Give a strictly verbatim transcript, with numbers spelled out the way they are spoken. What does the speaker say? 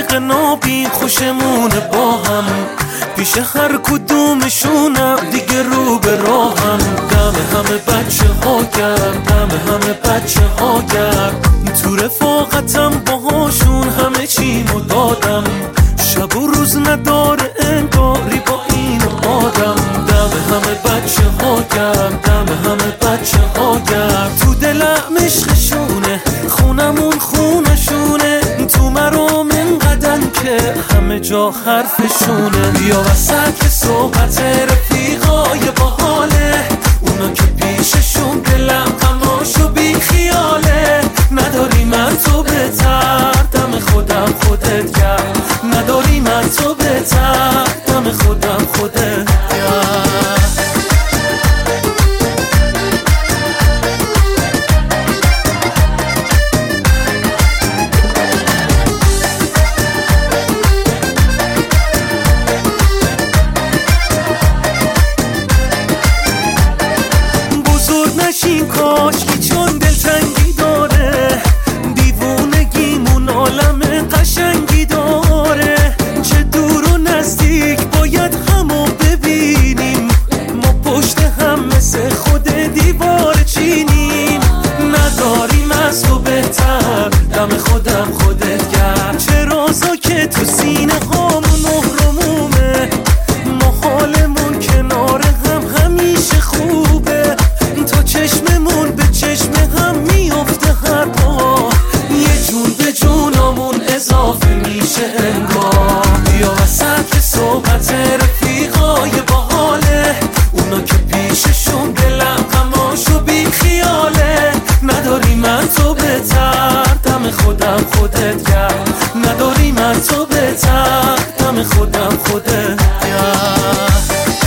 رفیق نابین خوشمونه با هم، پیش هر کدومشونم دیگه رو به راهم. دم همه بچه ها گرم، دم همه بچه ها گرم، تو رفاقتم باهاشون همه چیمو دادم. شب و روز نداره انگاری با این آدم. دم همه بچه ها گرم، دم همه بچه ها گرم، تو دلم عشقشونه، خونمون خونشونه، تو مرام انقدن که همه جا حرفشونه. بیا وسط صحبت رفیقای باحاله، اونا که پیششون دلم غماشو بی خیاله. نداری من تو بهتر، دم خودم خودت گرم، نداری من تو بهتر، دم خودم خودت گرم. نشین کاشکی چون دلتنگی داره، دیوونگیمون عالم قشنگی داره. چه دور و نزدیک باید همو ببینیم، ما پشت هم مثل خود دیوار چینیم. نداریم از تو بهتر، دم خودم خودت گرم، چه رازا که تو سینه هامون نهرمومه. ما حالمون کنار هم همیشه خوبه، تا چشممون به چشم هم میافته هر پا، یه جون به جونمون اضافه میشه انگار. بیا وسط صحبت رفیقای باحاله، اونا که پیششون دلم غماشو بی خیاله. نداری من تو بهتر، دم خودم خودت گرم، نداری من تو بهتر، دم خودم خودت گرم.